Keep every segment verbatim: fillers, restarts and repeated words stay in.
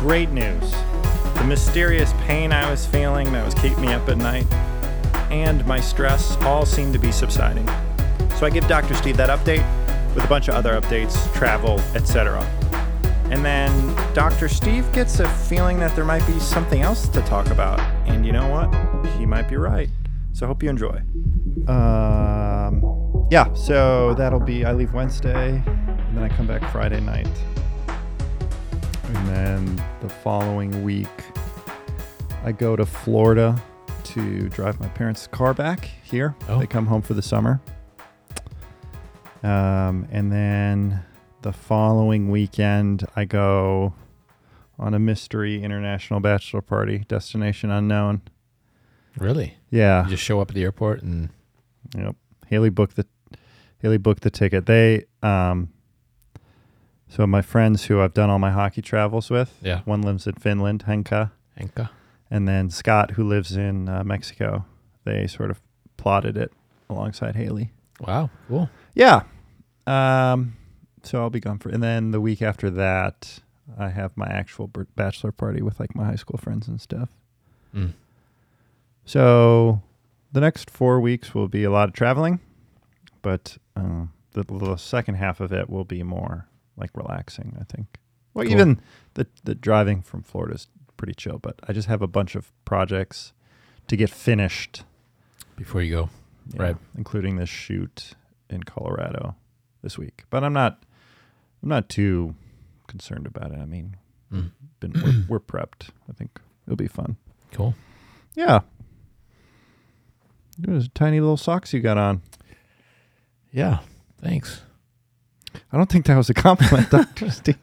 great news. The mysterious pain I was feeling that was keeping me up at night and my stress all seem to be subsiding. So I give Doctor Steve that update with a bunch of other updates, travel, et cetera. And then Doctor Steve gets a feeling that there might be something else to talk about. And you know what? He might be right. So I hope you enjoy. Um, yeah, so that'll be, I leave Wednesday, and then I come back Friday night. And then the following week, I go to Florida to drive my parents' car back here. Oh. They come home for the summer. Um, and then the following weekend, I go on a mystery international bachelor party, destination unknown. Really? Yeah. You just show up at the airport and... Yep. Haley booked the Haley booked the ticket. They um so my friends who I've done all my hockey travels with. Yeah. One lives in Finland, Henka, Henka. and then Scott, who lives in uh, Mexico. They sort of plotted it alongside Haley. Wow, cool. Yeah. Um. So I'll be gone for, and then the week after that, I have my actual b- bachelor party with like my high school friends and stuff. Mm. So the next four weeks will be a lot of traveling, but uh, the, the second half of it will be more like relaxing, I think. Well, Cool. even the, the driving from Florida is pretty chill, but I just have a bunch of projects to get finished. Before you go. Yeah, Right. Including this shoot in Colorado this week. But I'm not I'm not too concerned about it. I mean, Mm. been we're, we're prepped. I think it'll be fun. Cool. Yeah. Those tiny little socks you got on. Yeah, thanks. I don't think that was a compliment, Doctor Steve.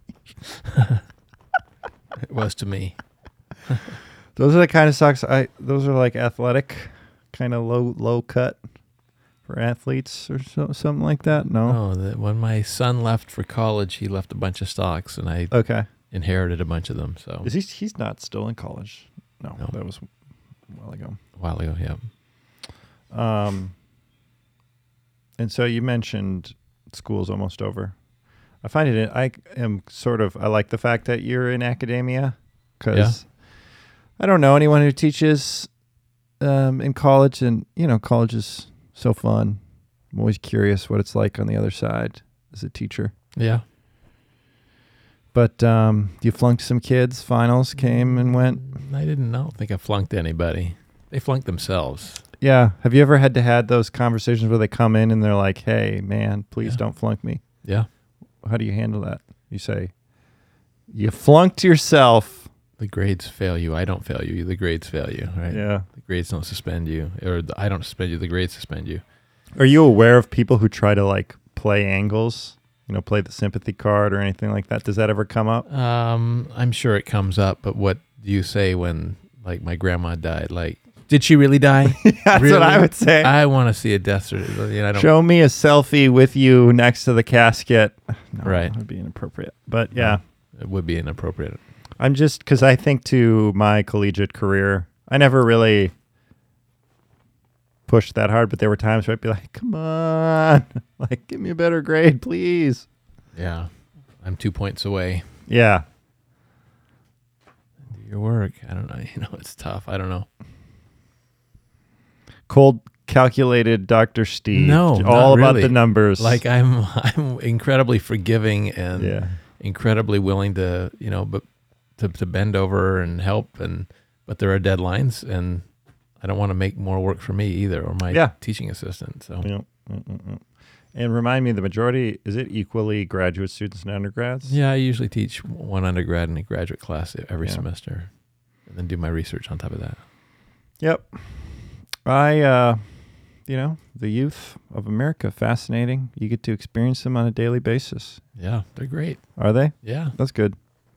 It was to me. Those are the kind of socks I. Those are like athletic, kind of low low cut for athletes or so, something like that. No. Oh, the, when my son left for college, he left a bunch of stocks, and I Okay. inherited a bunch of them. So Is he? He's not still in college. No, No. that was a while ago. a while ago, yeah. Um. And so you mentioned school's almost over. I find it. I am sort of. I like the fact that you're in academia because I don't know anyone who teaches um, in college, and you know, college is so fun. I'm always curious what it's like on the other side as a teacher. Yeah. But um, you flunked some kids. Finals came and went. I didn't I don't think I flunked anybody. They flunked themselves. Yeah. Have you ever had to had those conversations where they come in and they're like, "Hey, man, please Yeah. don't flunk me." Yeah. How do you handle that? You say, "You flunked yourself." The grades fail you. I don't fail you. The grades fail you, right? Yeah. The grades don't suspend you. Or the, I don't suspend you. The grades suspend you. Are you aware of people who try to like play angles? You know, play the sympathy card or anything like that? Does that ever come up? Um, I'm sure it comes up, but what do you say when, like, my grandma died? Like, did she really die? That's Really? what I would say. I want to see a death certificate. You know, I don't. Show me a selfie with you next to the casket. No, Right. That would be inappropriate. But yeah, It would be inappropriate. I'm just, because I think to my collegiate career, I never really pushed that hard, but there were times where I'd be like, come on, like, give me a better grade, please. Yeah. I'm two points away. Yeah. Do your work. I don't know. You know, it's tough. I don't know. Cold calculated Doctor Steve. No, all not about really. the numbers. Like, I'm, I'm incredibly forgiving and yeah. incredibly willing to, you know, but to, to bend over and help. And, but there are deadlines, and I don't want to make more work for me either, or my Yeah. teaching assistant. So Yep. Mm, mm, mm. And remind me, the majority, is it equally graduate students and undergrads? yeah, I usually teach one undergrad and a graduate class every Yeah. semester, and then do my research on top of that. Yep. I, uh, you know, the youth of America, fascinating. You get to experience them on a daily basis. Yeah, they're great. Are they? Yeah. That's good.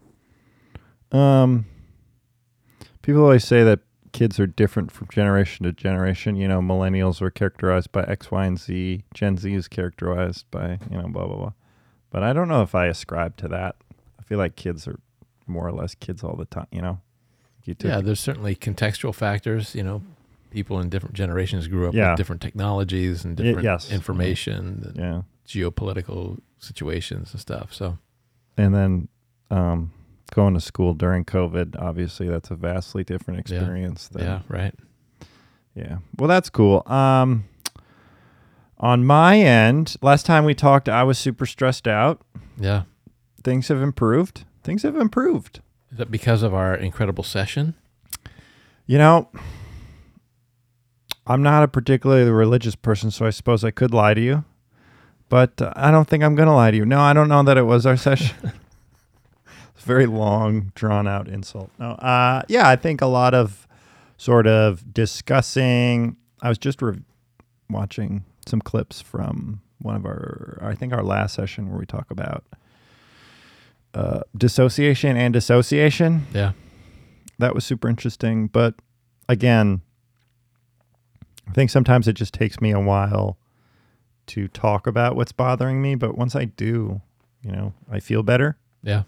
Um, people always say that kids are different from generation to generation. You know, millennials are characterized by X, Y, and Z. Gen Z is characterized by, you know, blah, blah, blah. But I don't know if I ascribe to that. I feel like kids are more or less kids all the time, you know? You took- Yeah, there's certainly contextual factors. You know, people in different generations grew up Yeah. with different technologies and Y- different yes. information, and Yeah. geopolitical situations and stuff. So And then um, going to school during COVID, obviously that's a vastly different experience. Yeah, than, yeah right. Yeah. Well, that's cool. Um, on my end, last time we talked, I was super stressed out. Yeah. Things have improved. Things have improved. Is that because of our incredible session? You know, I'm not a particularly religious person, so I suppose I could lie to you. But uh, I don't think I'm going to lie to you. No, I don't know that it was our session. It's a very long, drawn-out insult. No, uh, yeah, I think a lot of sort of discussing. I was just re- watching some clips from one of our, I think our last session where we talk about uh, dissociation and dissociation. Yeah. That was super interesting. But again, I think sometimes it just takes me a while to talk about what's bothering me. But once I do, you know, I feel better. Yeah.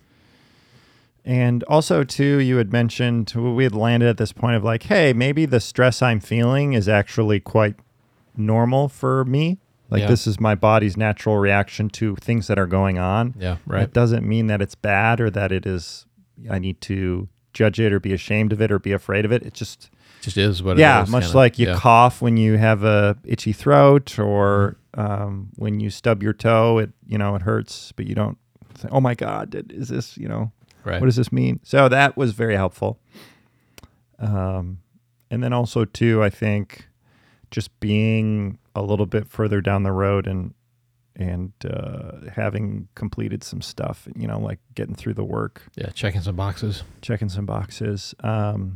And also, too, you had mentioned we had landed at this point of like, hey, maybe the stress I'm feeling is actually quite normal for me. Like yeah. this is my body's natural reaction to things that are going on. Yeah, right. It doesn't mean that it's bad or that it is, I need to judge it or be ashamed of it or be afraid of it. It just, just is what yeah, it is. much kinda, like you yeah. cough when you have a itchy throat or um, when you stub your toe, it, you know, it hurts, but you don't say, oh my God, did, is this, you know, Right. what does this mean? So that was very helpful. Um, and then also too, I think just being a little bit further down the road and, and uh, having completed some stuff, you know, like getting through the work. Yeah, checking some boxes. Checking some boxes. Um,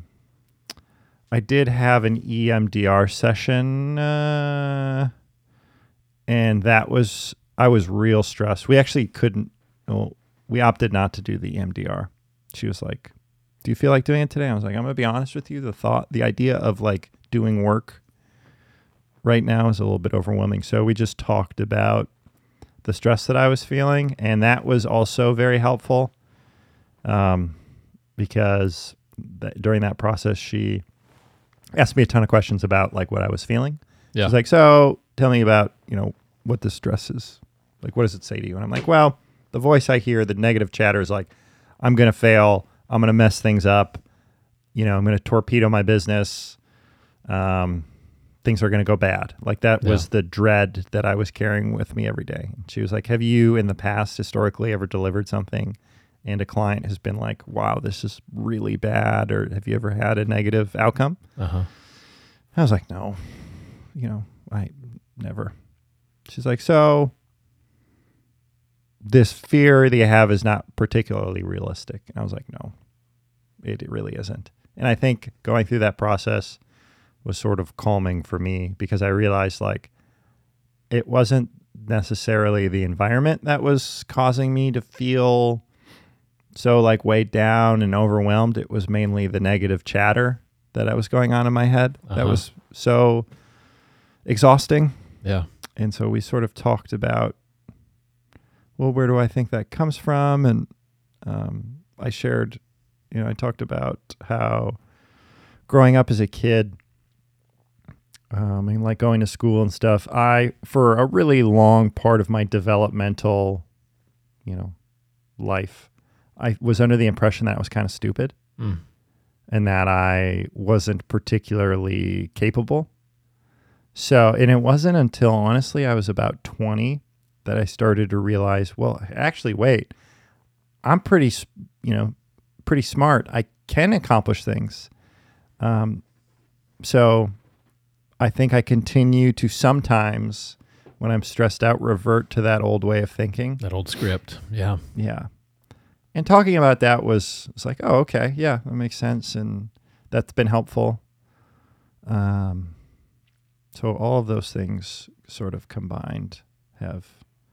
I did have an E M D R session, uh, and that was, I was real stressed. We actually couldn't, well, we opted not to do the E M D R. She was like, do you feel like doing it today? I was like, I'm going to be honest with you. The thought, the idea of like doing work right now is a little bit overwhelming. So we just talked about the stress that I was feeling. And that was also very helpful. Um, because th- during that process, she asked me a ton of questions about like what I was feeling. Yeah. She's like, so tell me about, you know, what the stress is. Like, what does it say to you? And I'm like, well, the voice I hear, the negative chatter is like, I'm going to fail. I'm going to mess things up. You know, I'm going to torpedo my business. Um, things are going to go bad. Like that Yeah. was the dread that I was carrying with me every day. And she was like, have you in the past historically ever delivered something and a client has been like, wow, this is really bad? Or have you ever had a negative outcome? Uh-huh. I was like, no, you know, I never. She's like, so this fear that you have is not particularly realistic. And I was like, no, it, it really isn't. And I think going through that process was sort of calming for me because I realized like it wasn't necessarily the environment that was causing me to feel so like weighed down and overwhelmed. It was mainly the negative chatter that I was going on in my head. Uh-huh. That was so exhausting. Yeah. And so we sort of talked about, well, where do I think that comes from? And um, I shared, you know, I talked about how growing up as a kid, um, and like going to school and stuff, I, for a really long part of my developmental, you know, life, I was under the impression that I was kind of stupid Mm. and that I wasn't particularly capable. So, and it wasn't until honestly I was about twenty that I started to realize, well, actually, wait, I'm pretty, you know, pretty smart. I can accomplish things. Um, so I think I continue to sometimes, when I'm stressed out, revert to that old way of thinking. That old script. Yeah. Yeah. And talking about that was, it's like, oh, okay, yeah, that makes sense. And that's been helpful. Um, so all of those things sort of combined have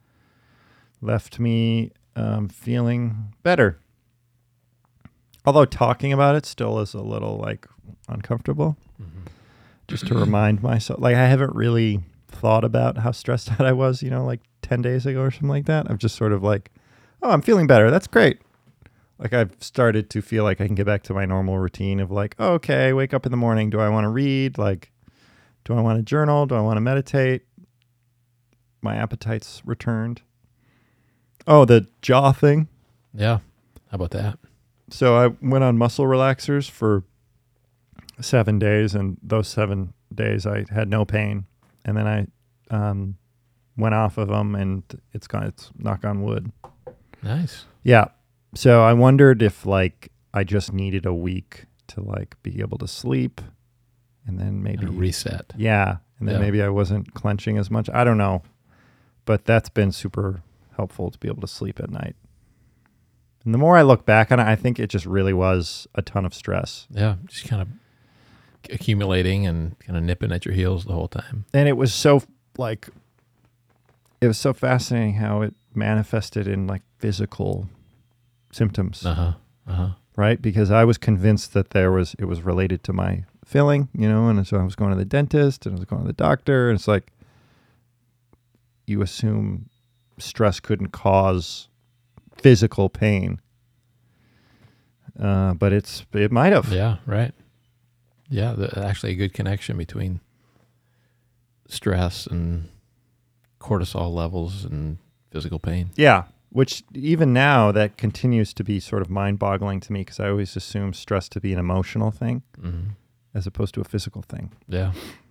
left me um, feeling better. Although talking about it still is a little like uncomfortable. Mm-hmm. Just to remind myself, like I haven't really thought about how stressed out I was, you know, like ten days ago or something like that. I'm just sort of like, oh, I'm feeling better. That's great. Like I've started to feel like I can get back to my normal routine of like, oh, okay, wake up in the morning. Do I want to read? Like, do I want to journal? Do I want to meditate? My appetite's returned. Oh, the jaw thing. Yeah. How about that? So I went on muscle relaxers for seven days, and those seven days I had no pain. And then I um, went off of them, and it's gone. It's knock on wood. Nice. Yeah. So I wondered if like I just needed a week to like be able to sleep, and then maybe And reset. Yeah, and then Yeah. maybe I wasn't clenching as much. I don't know, but that's been super helpful to be able to sleep at night. And the more I look back on it, I think it just really was a ton of stress. Yeah, just kind of accumulating and kind of nipping at your heels the whole time. And it was so like, it was so fascinating how it manifested in like physical symptoms, Uh huh. Uh huh. right? Because I was convinced that there was, it was related to my filling, you know, and so I was going to the dentist and I was going to the doctor, and it's like, you assume stress couldn't cause physical pain, uh, but it's it might have. Yeah. Right. Yeah. The, actually, a good connection between stress and cortisol levels and physical pain. Yeah, which even now that continues to be sort of mind-boggling to me, because I always assume stress to be an emotional thing Mm-hmm. as opposed to a physical thing. Yeah.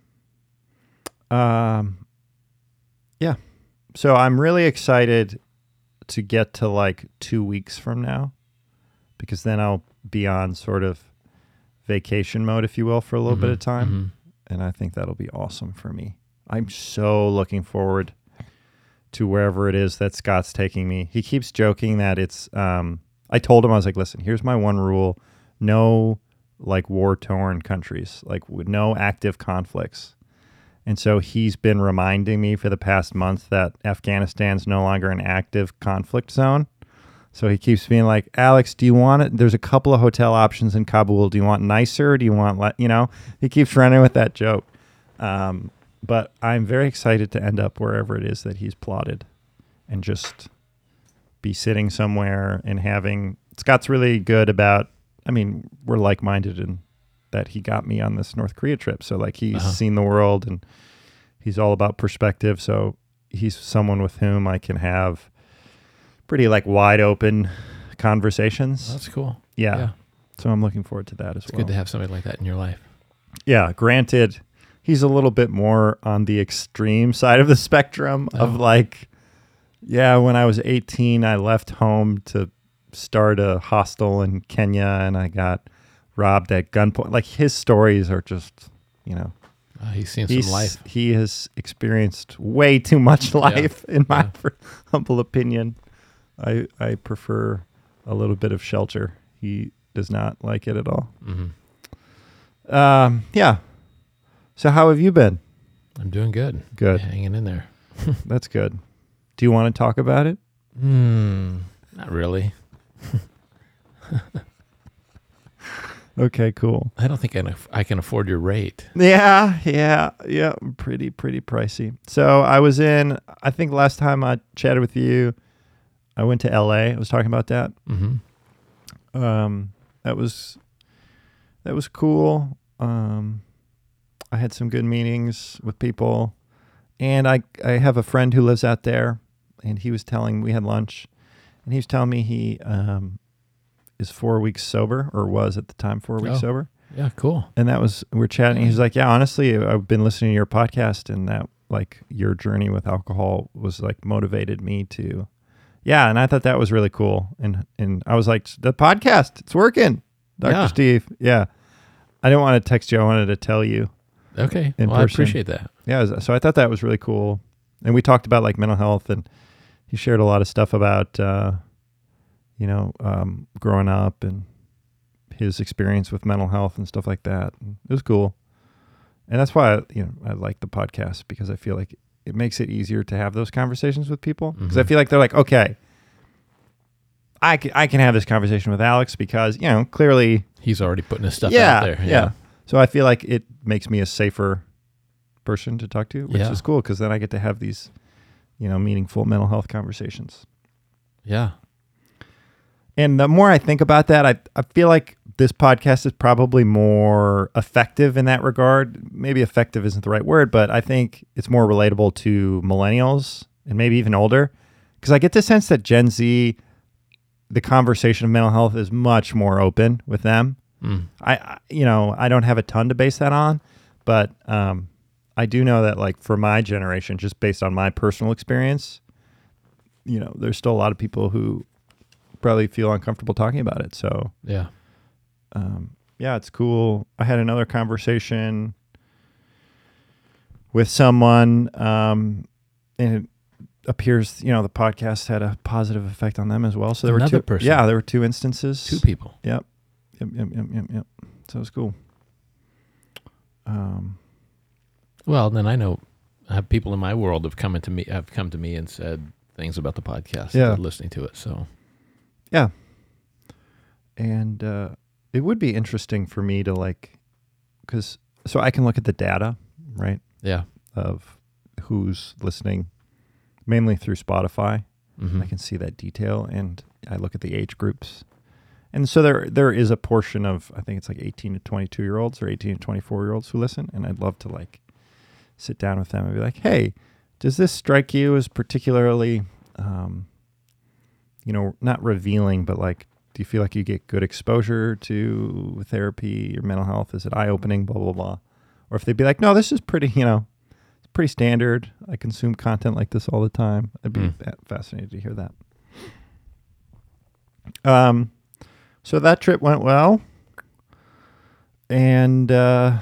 Um, yeah. So I'm really excited to get to like two weeks from now, because then I'll be on sort of vacation mode, if you will, for a little bit of time. Mm-hmm. And I think that'll be awesome for me. I'm so looking forward to wherever it is that Scott's taking me. He keeps joking that it's, um, I told him, I was like, listen, here's my one rule. No like war-torn countries, like w- no active conflicts. And so he's been reminding me for the past month that Afghanistan's no longer an active conflict zone. So he keeps being like, Alex, do you want it? There's a couple of hotel options in Kabul. Do you want nicer? Or do you want, le-? you know, he keeps running with that joke. Um, but I'm very excited to end up wherever it is that he's plotted and just be sitting somewhere and having, Scott's really good about, I mean, we're like-minded in that he got me on this North Korea trip. So like he's Uh-huh. seen the world and he's all about perspective. So he's someone with whom I can have pretty like wide open conversations. That's cool. Yeah. Yeah. So I'm looking forward to that as It's well. good to have somebody like that in your life. Yeah. Granted, he's a little bit more on the extreme side of the spectrum of Oh. like, yeah, when I was eighteen, I left home to start a hostel in Kenya and I got robbed at gunpoint. Like his stories are just, you know, Uh, he's seen he's, some life. he has experienced way too much life in my Yeah. per- humble opinion. I, I prefer a little bit of shelter. He does not like it at all. Mm-hmm. Um, yeah. So how have you been? I'm doing good. Good. Hanging in there. That's good. Do you want to talk about it? Hmm. Not really. Okay, cool. I don't think I, can- I can afford your rate. Yeah, yeah, yeah. Pretty, pretty pricey. So I was in, I think last time I chatted with you, I went to L A. I was talking about that. Mm-hmm. Um, that was, that was cool. Um, I had some good meetings with people, and I, I have a friend who lives out there, and he was telling, we had lunch, and he was telling me he, um, is four weeks sober, or was at the time four weeks Oh. sober. Yeah, cool. And that was, we're chatting. He's like, yeah, honestly, I've been listening to your podcast, and that like your journey with alcohol was like motivated me to, yeah. And I thought that was really cool. And, and I was like, the podcast, it's working. Doctor Yeah. Steve. Yeah. I didn't want to text you. I wanted to tell you. Okay. In well, I person. appreciate that. Yeah. So I thought that was really cool. And we talked about like mental health, and he shared a lot of stuff about, uh, you know, um, growing up and his experience with mental health and stuff like that. And it was cool. And that's why, I, you know, I like the podcast, because I feel like it makes it easier to have those conversations with people. Because I Mhm. feel like they're like, okay, I can, I can have this conversation with Alex because, you know, clearly, He's already putting his stuff yeah, out there. yeah. So I feel like it makes me a safer person to talk to, which Yeah. is cool, because then I get to have these, you know, meaningful mental health conversations. Yeah. And the more I think about that, I, I feel like this podcast is probably more effective in that regard. Maybe effective isn't the right word, but I think it's more relatable to millennials and maybe even older, because I get the sense that Gen Z the conversation of mental health is much more open with them. Mm. I, I, you know, I don't have a ton to base that on, but um, I do know that, like, for my generation, just based on my personal experience, you know, there's still a lot of people who probably feel uncomfortable talking about it. So, yeah. Um, yeah, it's cool. I had another conversation with someone, um, and it appears, you know, the podcast had a positive effect on them as well. So there Another were two, person. yeah, there were two instances. Two people. Yep. Yep, yep, yep, yep, yep. So it was cool. Um, Well, then I know I have people in my world have come into me have come to me and said things about the podcast. Yeah. They're listening to it. So yeah. And uh, it would be interesting for me to, like, because so I can look at the data, right, yeah. of who's listening, mainly through Spotify. Mm-hmm. I can see that detail, and I look at the age groups. And so there there is a portion of, I think it's like eighteen to twenty-two year olds or eighteen to twenty-four year olds who listen. And I'd love to, like, sit down with them and be like, hey, does this strike you as particularly, um, you know, not revealing, but, like, do you feel like you get good exposure to therapy, your mental health? Is it eye opening, blah, blah, blah? Or if they'd be like, no, this is pretty, you know, it's pretty standard. I consume content like this all the time. I'd be Mm. fa- fascinated to hear that. Um, so that trip went well. And, uh,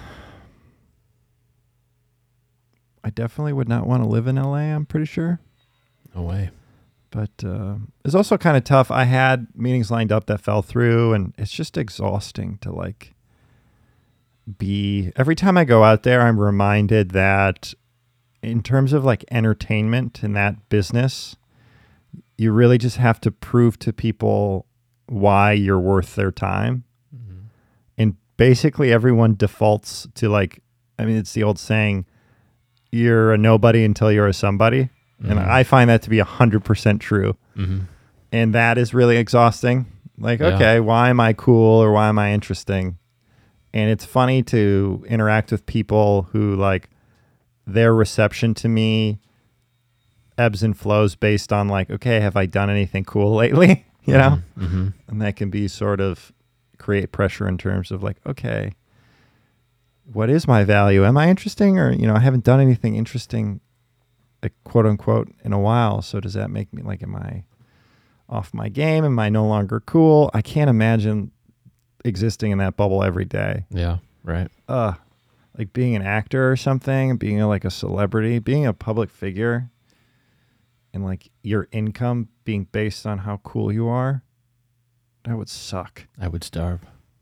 I definitely would not want to live in L A, I'm pretty sure. No way. But uh, it's also kind of tough. I had meetings lined up that fell through, and it's just exhausting to, like, be... Every time I go out there, I'm reminded that in terms of, like, entertainment in that business, you really just have to prove to people why you're worth their time. Mm-hmm. And basically everyone defaults to, like, I mean, it's the old saying, you're a nobody until you're a somebody. Mm-hmm. And I find that to be one hundred percent true. Mm-hmm. And that is really exhausting. Like, Yeah. okay, why am I cool or why am I interesting? And it's funny to interact with people who, like, their reception to me ebbs and flows based on, like, okay, have I done anything cool lately? You know? Mm-hmm. And that can be sort of create pressure in terms of, like, okay, what is my value? Am I interesting? Or, you know, I haven't done anything interesting, like, quote unquote, in a while. So does that make me, like, am I off my game? Am I no longer cool? I can't imagine existing in that bubble every day. Yeah. Right. Uh, like being an actor or something, being a, like a celebrity, being a public figure, and, like, your income being based on how cool you are. That would suck. I would starve.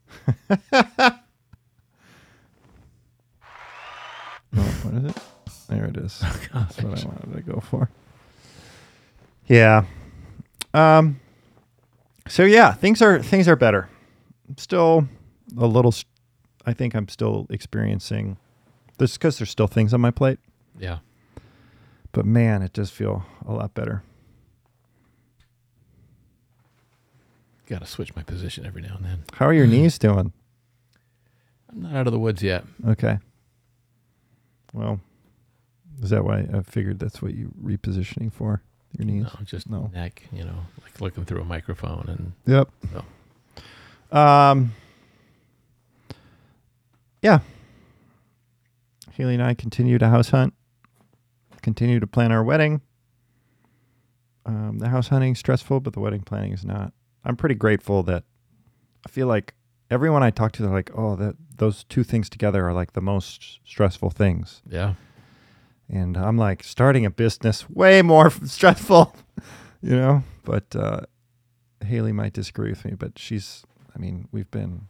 Oh, what is it? There it is. That's what I wanted to go for. Yeah. Um. So yeah, things are things are better. Still a little. St- I think I'm still experiencing this because there's still things on my plate. Yeah. But man, it does feel a lot better. Got to switch my position every now and then. How are your knees doing? I'm not out of the woods yet. Okay. Well, is that why I figured that's what you repositioning for? Your knees? No, just No. neck, you know, like looking through a microphone and Yep. so. Um. Yeah. Haley and I continue to house hunt. Continue to plan our wedding. Um, the house hunting is stressful, but the wedding planning is not. I'm pretty grateful that I feel like everyone I talk to, they're like, oh, that those two things together are, like, the most stressful things. Yeah. And I'm like, starting a business, way more f- stressful, you know? But uh, Haley might disagree with me, but she's, I mean, we've been,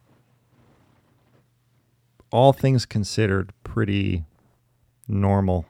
all things considered, pretty normal.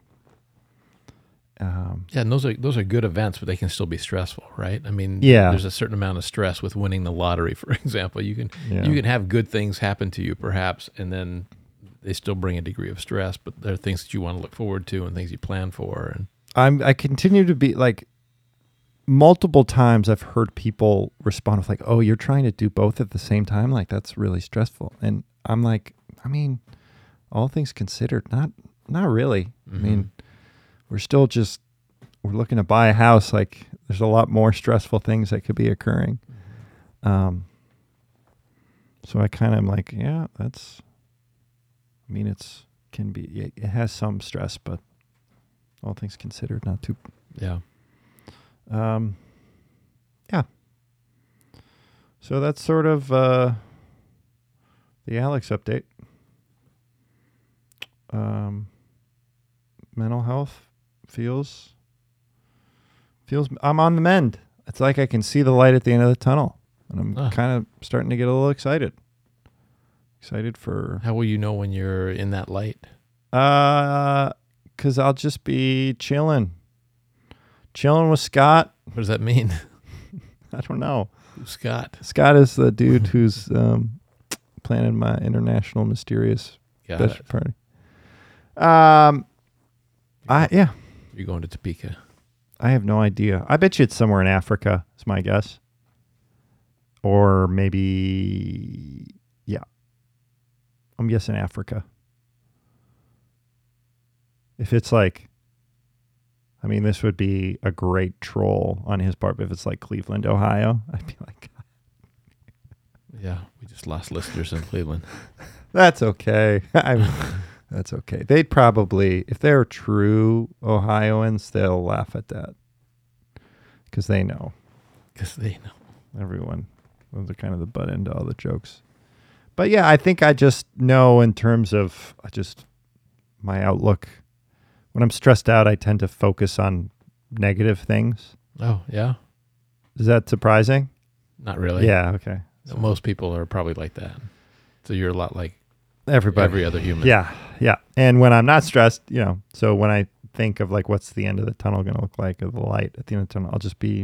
Um, Yeah, and those are those are good events, but they can still be stressful, right? I mean, Yeah. there's a certain amount of stress with winning the lottery, for example. You can Yeah. you can have good things happen to you, perhaps, and then they still bring a degree of stress. But there are things that you want to look forward to and things you plan for. And I'm, I continue to be, like, multiple times I've heard people respond with, like, oh, you're trying to do both at the same time? Like, that's really stressful. And I'm like, I mean, all things considered, not not really. Mhm. I mean, we're still just, we're looking to buy a house. Like, there's a lot more stressful things that could be occurring. Mm-hmm. Um, so I kind of am like, yeah, that's, I mean, it's, can be, it, it has some stress, but all things considered, not too. Yeah. Um, yeah. So that's sort of uh, the Alex update. Um, mental health feels feels. I'm on the mend. It's like I can see the light at the end of the tunnel, and I'm Ah. kind of starting to get a little excited. Excited for. How will you know when you're in that light? Uh, cause I'll just be chilling, chilling with Scott. What does that mean? I don't know. Who's Scott? Scott is the dude who's um, planning my international mysterious Got bachelor it. party. Um, I yeah, You're going to Topeka. I have no idea. I bet you it's somewhere in Africa. Is my guess, or maybe yeah. I'm guessing Africa. If it's like, I mean, this would be a great troll on his part. But if it's like Cleveland, Ohio, I'd be like, Yeah, we just lost listeners in Cleveland. that's okay. I'm, that's okay. They'd probably, if they're true Ohioans, they'll laugh at that because they know. Because they know. Everyone, those are kind of the butt end to all the jokes. But yeah, I think I just know in terms of I just my outlook. When I'm stressed out, I tend to focus on negative things. Oh, yeah? Is that surprising? Not really. Yeah. Okay. So most people are probably like that. So you're a lot like Everybody. every other human. Yeah. Yeah. And when I'm not stressed, you know, so when I think of like what's the end of the tunnel going to look like, or the light at the end of the tunnel, I'll just be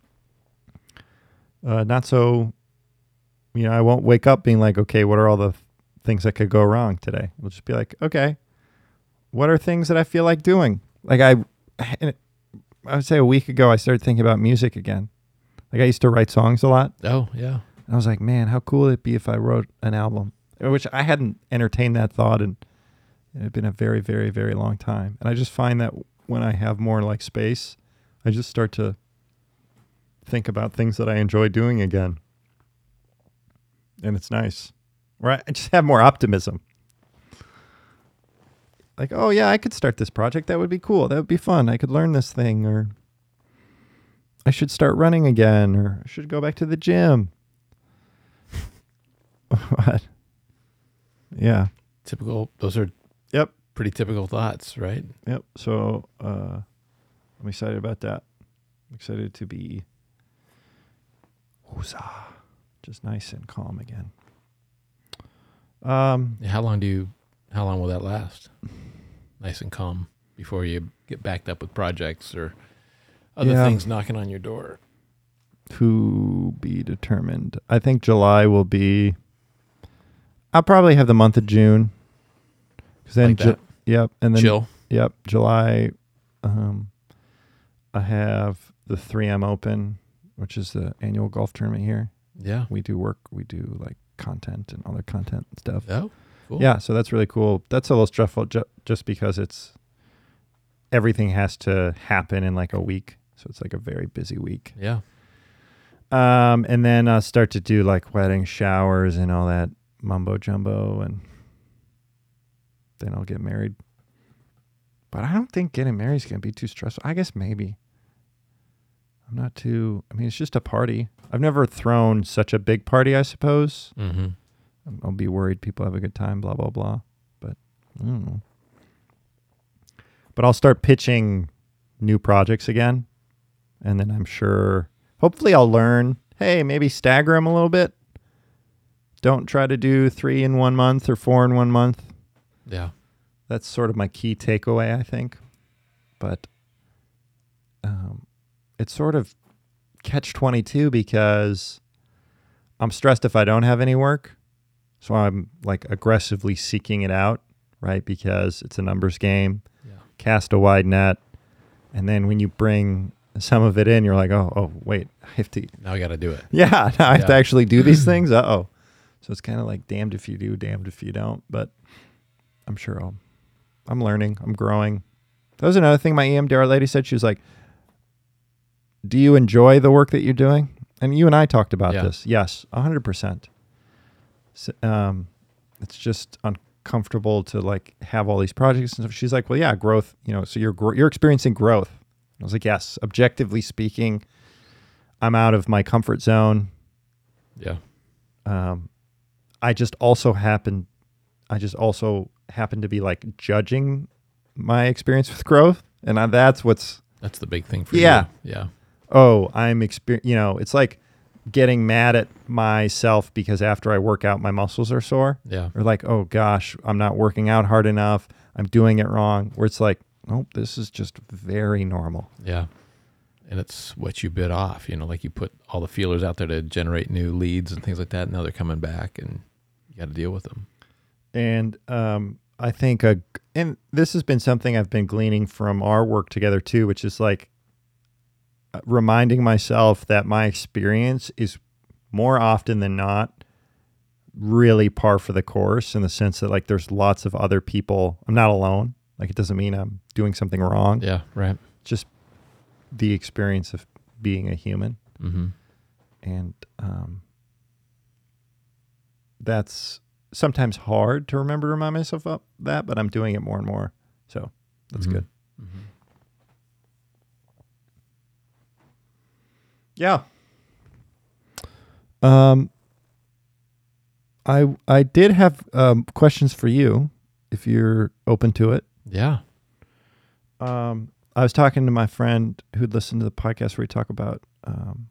uh, not so, you know, I won't wake up being like, okay, what are all the th- things that could go wrong today? We'll just be like, okay, what are things that I feel like doing? Like I, I would say a week ago, I started thinking about music again. Like I used to write songs a lot. Oh, yeah. And I was like, man, how cool would it be if I wrote an album? Which I hadn't entertained that thought in it had been a very, very, very long time. And I just find that when I have more like space, I just start to think about things that I enjoy doing again. And it's nice. Right? I just have more optimism. Like, oh yeah, I could start this project. That would be cool. That would be fun. I could learn this thing, or I should start running again, or I should go back to the gym. What? Yeah. Typical. Those are Yep. pretty typical thoughts, right? Yep. So uh, I'm excited about that. I'm excited to be woozah, just nice and calm again. Um, How long do you, how long will that last? Nice and calm before you get backed up with projects or other Yeah. things knocking on your door. to be determined. I think July will be. I'll probably have the month of June. Cause then, Like that. Ju- yep, and then Chill. Yep, July. Um, I have the three M Open, which is the annual golf tournament here. Yeah. We do work. We do like content and other content and stuff. Oh, cool. Yeah, so that's really cool. That's a little stressful ju- just because it's everything has to happen in like a week. So it's like a very busy week. Yeah. Um, and then I'll start to do like wedding showers and all that mumbo jumbo, and then I'll get married. But I don't think getting married is going to be too stressful. I guess maybe. I'm not too, I mean, it's just a party. I've never thrown such a big party, I suppose. Mm-hmm. I'll be worried people have a good time, blah, blah, blah. But I don't know. But I'll start pitching new projects again. And then I'm sure, hopefully I'll learn, hey, maybe stagger them a little bit. Don't try to do three in one month or four in one month. Yeah. That's sort of my key takeaway, I think. But um, it's sort of catch twenty-two because I'm stressed if I don't have any work. So I'm like aggressively seeking it out, right? Because it's a numbers game. Yeah. Cast a wide net. And then when you bring some of it in, you're like, oh, oh, wait, I have to. Now I got to do it. Yeah, now I have to Yeah. actually do these things. Uh-oh. So it's kind of like damned if you do, damned if you don't. But I'm sure I'll, I'm learning. I'm growing. That was another thing my E M D R lady said. She was like, do you enjoy the work that you're doing? And you and I talked about Yeah. this. Yes, one hundred percent. So, um, it's just uncomfortable to like have all these projects and stuff. She's like, well, yeah, growth, you know, so you're, gro- you're experiencing growth. I was like, yes, objectively speaking, I'm out of my comfort zone. Yeah. Um, I just also happen, I just also happen to be like judging my experience with growth. And I, that's what's, That's the big thing for Yeah. you. Yeah. oh, I'm exper- you know, it's like getting mad at myself because after I work out, my muscles are sore. Yeah. Or like, oh gosh, I'm not working out hard enough. I'm doing it wrong. Where it's like, oh, this is just very normal. Yeah. And it's what you bit off, you know, like you put all the feelers out there to generate new leads and things like that. Now they're coming back and you got to deal with them. And um, I think, a, and this has been something I've been gleaning from our work together too, which is like uh, reminding myself that my experience is more often than not really par for the course, in the sense that like there's lots of other people. I'm not alone. Like it doesn't mean I'm doing something wrong. Yeah. Right. Just the experience of being a human. Mm-hmm. And um, that's sometimes hard to remember to remind myself of that, but I'm doing it more and more. So that's Mm-hmm. good. Mm-hmm. Yeah. Um, I I did have um, questions for you, if you're open to it. Yeah. Um, I was talking to my friend who'd listened to the podcast where we talk about um,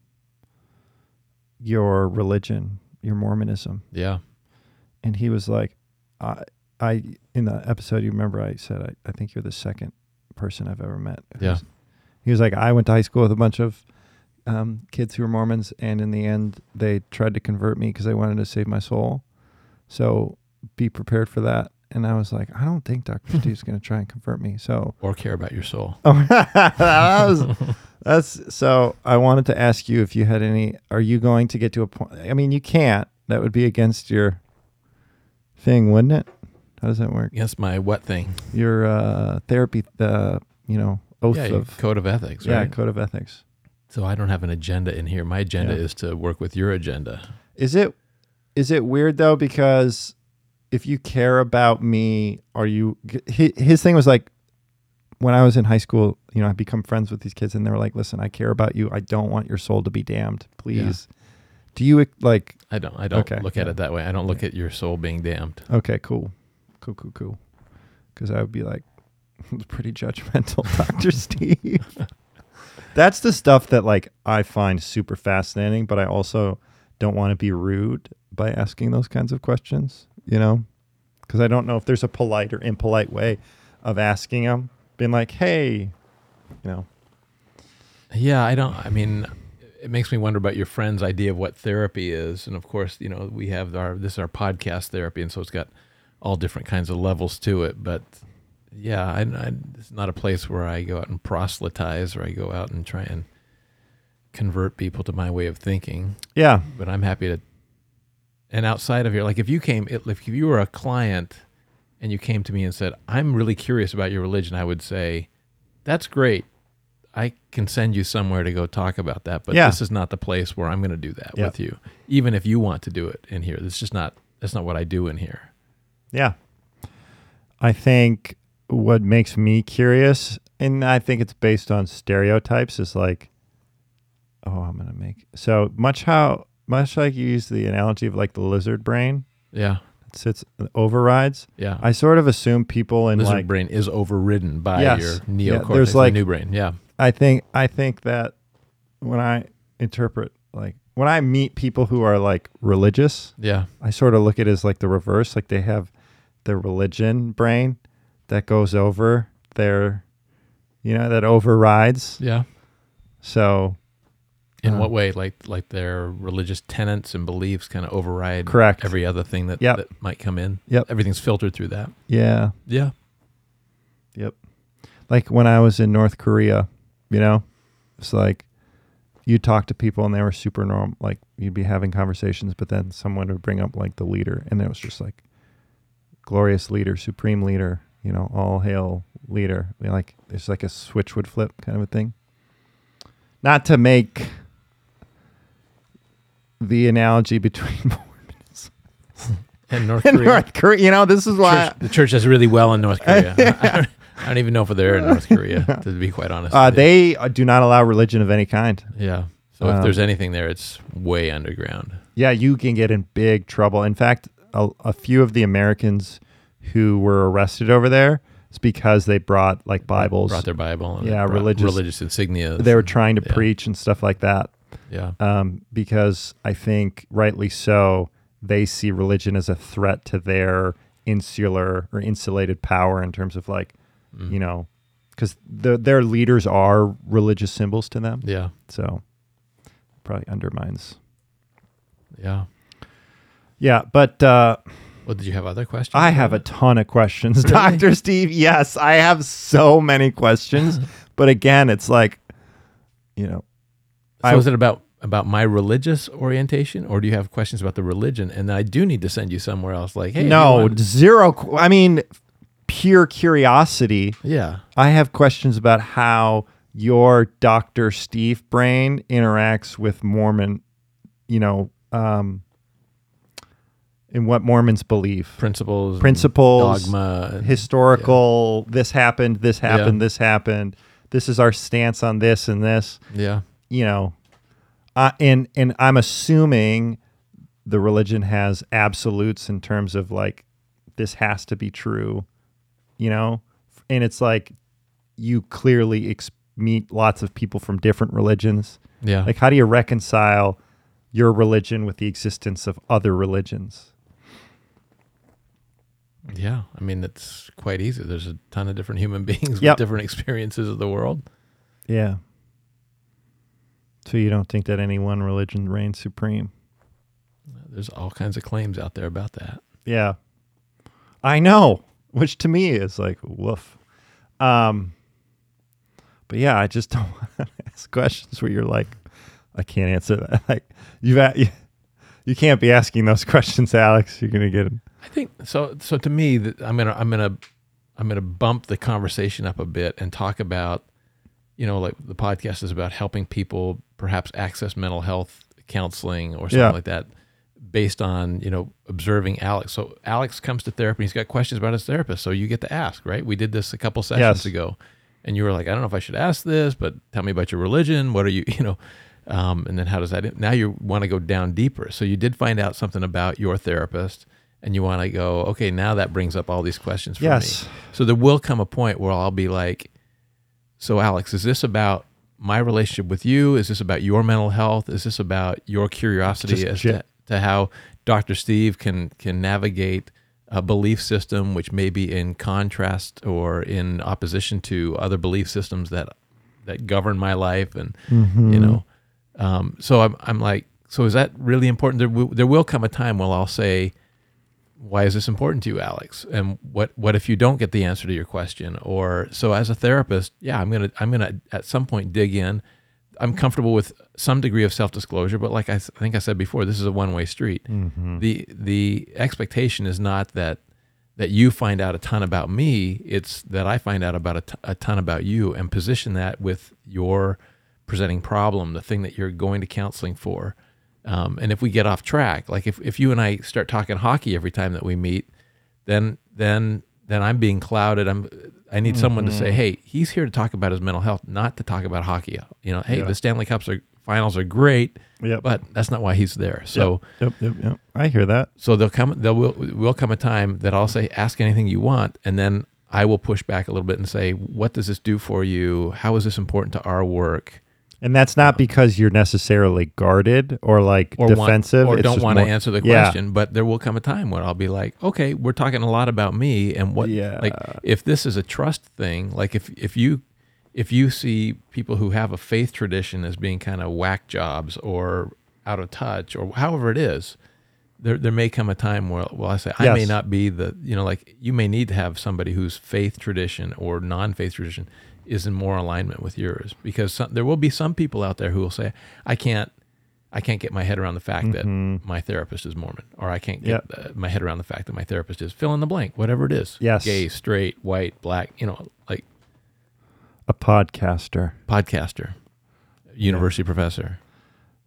your religion, your Mormonism. Yeah. And he was like, I, I in the episode, you remember I said, I, I think you're the second person I've ever met. Yeah. who's- He was like, I went to high school with a bunch of um, kids who were Mormons, and in the end, they tried to convert me because they wanted to save my soul. So be prepared for that. And I was like, I don't think Doctor Steve's going to try and convert me. So, Or care about your soul. oh, that was, that's so. I wanted to ask you if you had any. Are you going to get to a point? I mean, you can't. That would be against your thing, wouldn't it? How does that work? Against my what thing? Your uh, therapy, uh, you know, oath Yeah, your of code of ethics, yeah, right? code of ethics. So I don't have an agenda in here. My agenda Yeah. is to work with your agenda. Is it is it weird though? Because if you care about me, are you? His, his thing was like, when I was in high school, you know, I become friends with these kids, and they were like, "Listen, I care about you. I don't want your soul to be damned. Please." Do you like? I don't. I don't Okay. look at it that way. I don't look at your soul being damned. Okay, cool, cool, cool, cool. Because I would be like, pretty judgmental, Doctor Steve. That's the stuff that like I find super fascinating, but I also don't want to be rude by asking those kinds of questions, you know, because I don't know if there's a polite or impolite way of asking them, being like, hey, you know. Yeah, I don't. I mean, it makes me wonder about your friend's idea of what therapy is. And of course, you know, we have our this is our podcast therapy, and so it's got all different kinds of levels to it. But yeah, I, I, it's not a place where I go out and proselytize, or I go out and try and convert people to my way of thinking. Yeah. But I'm happy to. And outside of here, like if you came, if you were a client and you came to me and said, I'm really curious about your religion, I would say, that's great. I can send you somewhere to go talk about that, but Yeah. this is not the place where I'm going to do that Yeah. with you. Even if you want to do it in here, it's just not, that's not what I do in here. Yeah. I think what makes me curious, and I think it's based on stereotypes, is like, oh, I'm going to make, so much how, much like you use the analogy of like the lizard brain, Yeah. it sits, overrides. Yeah. I sort of assume people in Lizard like, brain is overridden by Yes. your Yeah, neocortex, there's the like- new brain. Yeah. I think, I think that when I interpret, like, when I meet people who are like religious, Yeah. I sort of look at it as like the reverse. Like they have their religion brain that goes over their, you know, that overrides. Yeah. So, In uh, what way? Like like their religious tenets and beliefs kind of override Correct. every other thing that, Yep. that might come in. Yep. Everything's filtered through that. yeah, Yeah. yep. Like when I was in North Korea, you know, it's like you talk to people and they were super normal. Like you'd be having conversations, but then someone would bring up like the leader, and it was just like glorious leader, supreme leader, you know, all hail leader. I mean, like it's like a switch would flip kind of a thing. Not to make the analogy between Mormons and North and Korea. North Korea. You know, this is why Church, the church does really well in North Korea. I, I don't even know if they're in North Korea, to be quite honest. uh, they uh, do not allow religion of any kind. Yeah. So if Um, there's anything there, it's way underground. Yeah, you can get in big trouble. In fact, a, a few of the Americans who were arrested over there, it's because they brought like Bibles. Brought their Bible. And Yeah, brought religious- religious insignia. They were trying to Yeah. preach and stuff like that. Yeah. Um, because I think rightly so, they see religion as a threat to their insular or insulated power in terms of like, Mm. you know, because the, their leaders are religious symbols to them. Yeah. So probably undermines. Yeah. Yeah, but uh, Well, did you have other questions? I have a ton of questions, Really? Doctor Steve. Yes, I have so many questions. But again, it's like, you know, So I- is it about about my religious orientation, or do you have questions about the religion? And I do need to send you somewhere else. Like, hey, if you no, want- zero. qu- I mean, pure curiosity. yeah, I have questions about how your Doctor Steve brain interacts with Mormon, you know, um, in what Mormons believe. principles, and Principles, dogma, and, Historical, this happened, this happened, Yeah. this happened. This is our stance on this and this. yeah, You know, uh, and and I'm assuming the religion has absolutes in terms of like this has to be true, you know, and it's like you clearly ex- meet lots of people from different religions. yeah, Like, how do you reconcile your religion with the existence of other religions? yeah. I mean, it's quite easy. There's a ton of different human beings Yep. with different experiences of the world. Yeah. So you don't think that any one religion reigns supreme? There's all kinds of claims out there about that. Yeah. I know, which to me is like, woof. Um, but yeah, I just don't want to ask questions where you're like, I can't answer that. Like, you've at, you, you can't be asking those questions, Alex. You're gonna get. I think so. So to me, that I'm gonna I'm gonna I'm gonna bump the conversation up a bit and talk about, you know, like the podcast is about helping people perhaps access mental health counseling or something Yeah. like that, based on, you know, observing Alex. So Alex comes to therapy. He's got questions about his therapist. So you get to ask, right? We did this a couple sessions Yes. ago, and you were like, I don't know if I should ask this, but tell me about your religion. What are you, you know, um, and then how does that, now you want to go down deeper. So you did find out something about your therapist, and you want to go, okay, now that brings up all these questions for Yes. me. So there will come a point where I'll be like, so Alex, is this about my relationship with you? Is this about your mental health? Is this about your curiosity Just as gen- to, to how Doctor Steve can can navigate a belief system which may be in contrast or in opposition to other belief systems that that govern my life? And you know, um, so I'm I'm like, so is that really important? There will, there will come a time when I'll say, why is this important to you, Alex? And what what if you don't get the answer to your question? Or so as a therapist, yeah, I'm gonna I'm gonna at some point dig in. I'm comfortable with some degree of self-disclosure, but like I, th- I think I said before, this is a one-way street. Mm-hmm. The the expectation is not that that you find out a ton about me. It's that I find out about a, t- a ton about you and position that with your presenting problem, the thing that you're going to counseling for. Um, and if we get off track, like if, if you and I start talking hockey every time that we meet, then then then I'm being clouded. I'm I need someone to say, hey, he's here to talk about his mental health, not to talk about hockey. You know, hey, Yeah. the Stanley Cups are finals are great, Yep. but that's not why he's there. So Yep. Yep. Yep. I hear that. so there'll come there will will come a time that I'll say, ask anything you want, and then I will push back a little bit and say, what does this do for you? How is this important to our work? And that's not because you're necessarily guarded or like Or defensive, want, or it's don't just want to more- answer the Yeah. question, but there will come a time where I'll be like, okay, we're talking a lot about me, and what, Yeah. like, if this is a trust thing, like if if you if you see people who have a faith tradition as being kind of whack jobs or out of touch or however it is, there there may come a time where, well, I say I may Yes. not be the, you know, like you may need to have somebody whose faith tradition or non-faith tradition is in more alignment with yours, because some, there will be some people out there who will say, I can't, I can't get my head around the fact that my therapist is Mormon, or I can't get Yep. uh, my head around the fact that my therapist is fill in the blank, whatever it is, Yes. gay, straight, white, black, you know, like A podcaster. podcaster, university professor.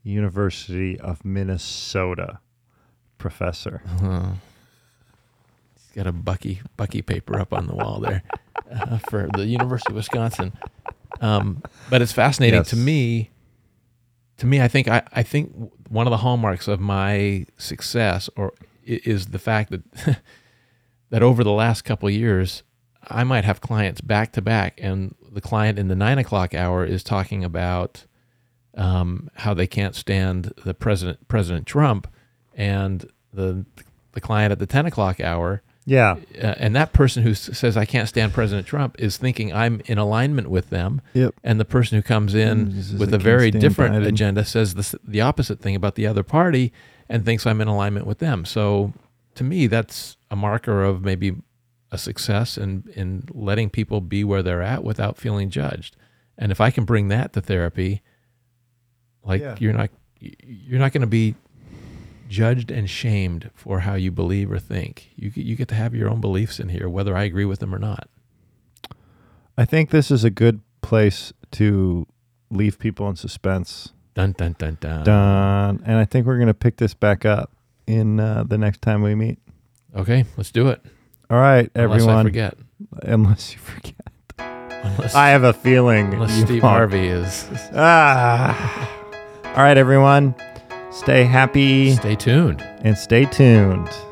University of Minnesota professor. Uh-huh. He's got a Bucky Bucky paper up on the wall there uh, for the University of Wisconsin. Um, but it's fascinating Yes. to me. To me, I think I, I think one of the hallmarks of my success or i- is the fact that that over the last couple of years, I might have clients back to back, and the client in the nine o'clock hour is talking about um, how they can't stand the president, President Trump, and the the client at the ten o'clock hour. Yeah. Uh, and that person who s- says I can't stand President Trump is thinking I'm in alignment with them. Yep. And the person who comes in Mm, he says, with "I a can't very stand different Biden." agenda says the, s- the opposite thing about the other party and thinks I'm in alignment with them. So to me, that's a marker of maybe a success in, in letting people be where they're at without feeling judged. And if I can bring that to therapy, like Yeah. you're not you're not going to be judged and shamed for how you believe or think. You you get to have your own beliefs in here, whether I agree with them or not. I think this is a good place to leave people in suspense. Dun dun dun dun. Done. And I think we're going to pick this back up in uh, the next time we meet. Okay, let's do it. All right, Unless everyone. I forget. Unless you forget. Unless, I have a feeling. unless you Steve won't. Harvey is. Ah. All right, everyone. Stay happy Stay tuned. and stay tuned.